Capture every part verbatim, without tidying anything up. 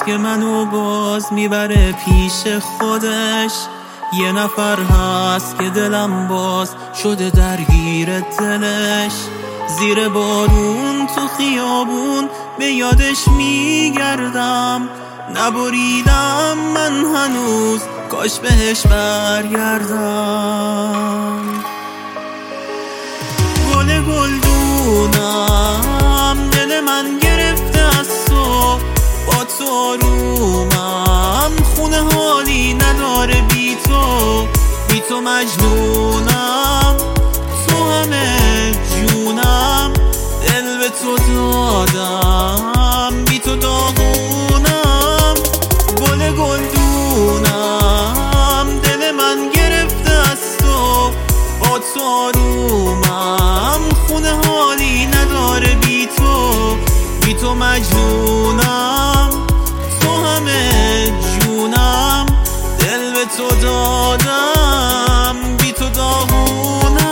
که منو باز میبره پیش خودش. یه نفر هست که دلم باز شده درگیر دلش. زیر بارون تو خیابون به یادش میگردم. نبریدم من هنوز، کاش بهش برگردم. گل گلدونم دل من گرفته از تو، با تو آرومم، خونه حالی نداره بی تو. بی تو مجنونم، تو همه جونم، دل به تو دادم، بی تو داغونم. گل گلدونم دل من گرفته از تو، با تو آرومم، خونه حالی نداره بی تو. بی تو مجنونم، تو همه جونم، دل به تو دادم، بی تو داغونم.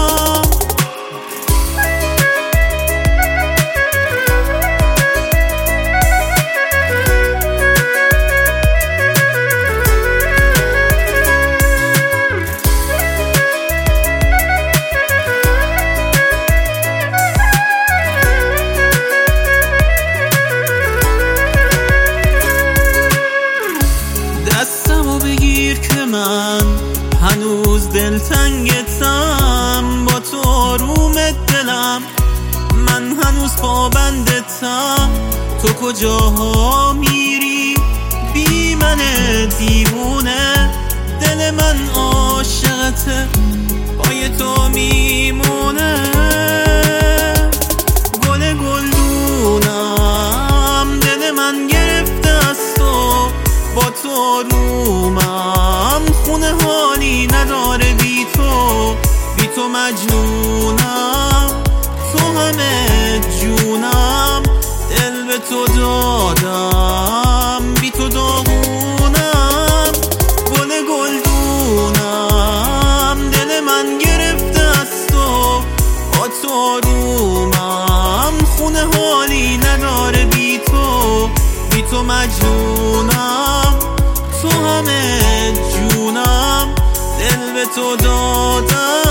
دستمو بگیر که من هنوز دلتنگتم، با تو آرومت دلم، من هنوز پابندتم. تو کجاها میری بی من دیوونه؟ دل من عاشقته، پای تو میمونه. گل گلدونم دل من گرفته از تو، با تو آرومم، خونه حالی نداره بی تو. بی تو مجنونم، تو همه جونم، دل به تو دادم، بی تو داغونم. گل گلدونم دل من گرفته از تو، با تو آرومم، خونه حالی نداره بی تو. بی تو مجنونم، تو همه جونم، دل به تو دادم.